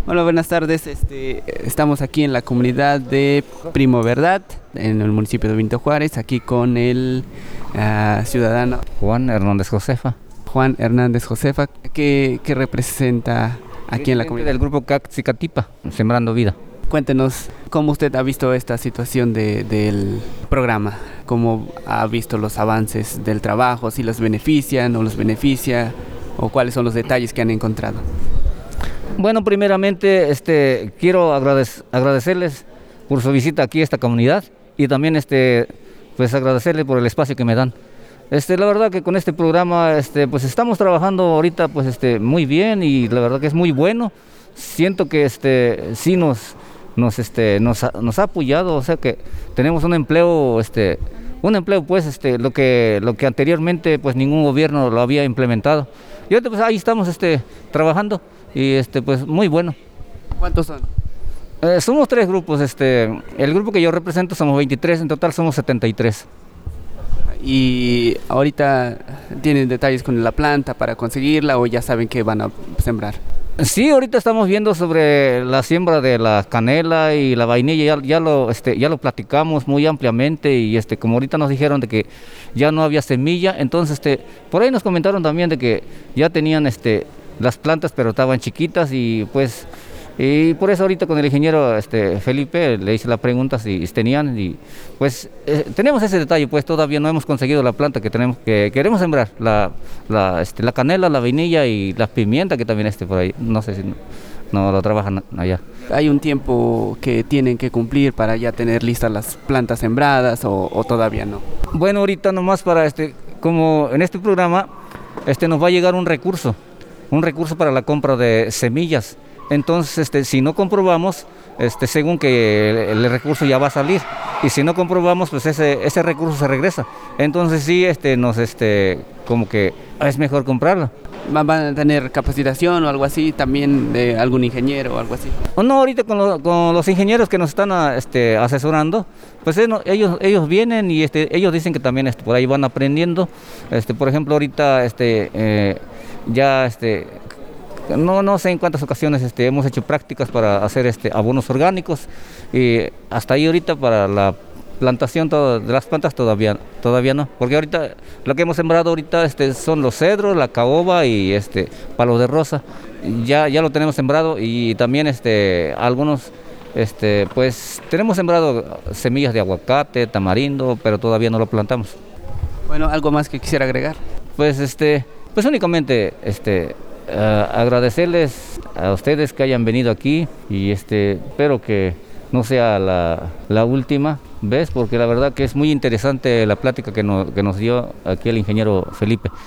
Hola, buenas tardes. Estamos aquí en la comunidad de Primo Verdad, en el municipio de Benito Juárez, aquí con el ciudadano Juan Hernández Josefa. Juan Hernández Josefa, que representa aquí en la comunidad. Del grupo Caxicatipa, Sembrando Vida. Cuéntenos cómo usted ha visto esta situación del programa, cómo ha visto los avances del trabajo, si los beneficia, no los beneficia, o cuáles son los detalles que han encontrado. Bueno, primeramente quiero agradecerles por su visita aquí a esta comunidad y también pues agradecerles por el espacio que me dan. La verdad que con este programa pues estamos trabajando ahorita pues muy bien y la verdad que es muy bueno. Siento que sí nos ha apoyado, o sea que tenemos un empleo pues lo que anteriormente pues ningún gobierno lo había implementado. Y ahorita pues ahí estamos trabajando y pues muy bueno. ¿Cuántos son? Somos 3 grupos, el grupo que yo represento somos 23, en total somos 73. ¿Y ahorita tienen detalles con la planta para conseguirla o ya saben que van a sembrar? Sí, ahorita estamos viendo sobre la siembra de la canela y la vainilla, ya lo platicamos muy ampliamente y como ahorita nos dijeron de que ya no había semilla, entonces por ahí nos comentaron también de que ya tenían las plantas pero estaban chiquitas y pues y por eso ahorita con el ingeniero Felipe le hice la pregunta si tenían y pues tenemos ese detalle, pues todavía no hemos conseguido la planta que queremos sembrar, la canela, la vainilla y la pimienta que también por ahí, no sé si no lo trabajan allá. ¿Hay un tiempo que tienen que cumplir para ya tener listas las plantas sembradas o todavía no? Bueno, ahorita nomás para como en este programa nos va a llegar un recurso para la compra de semillas. Entonces, si no comprobamos, según que el recurso ya va a salir, y si no comprobamos, pues ese recurso se regresa. Entonces sí, como que es mejor comprarlo. ¿Van a tener capacitación o algo así, también de algún ingeniero o algo así? No, ahorita con los ingenieros que nos están asesorando, pues ellos vienen y ellos dicen que también por ahí van aprendiendo. Por ejemplo, ahorita ya no sé en cuántas ocasiones hemos hecho prácticas para hacer abonos orgánicos y hasta ahí ahorita para la plantación de las plantas todavía no, porque ahorita lo que hemos sembrado ahorita son los cedros, la caoba y palos de rosa, ya lo tenemos sembrado y también algunos pues tenemos sembrado semillas de aguacate, tamarindo, pero todavía no lo plantamos. Bueno, ¿algo más que quisiera agregar? Pues pues únicamente agradecerles a ustedes que hayan venido aquí y espero que no sea la última vez, porque la verdad que es muy interesante la plática que nos dio aquí el ingeniero Felipe.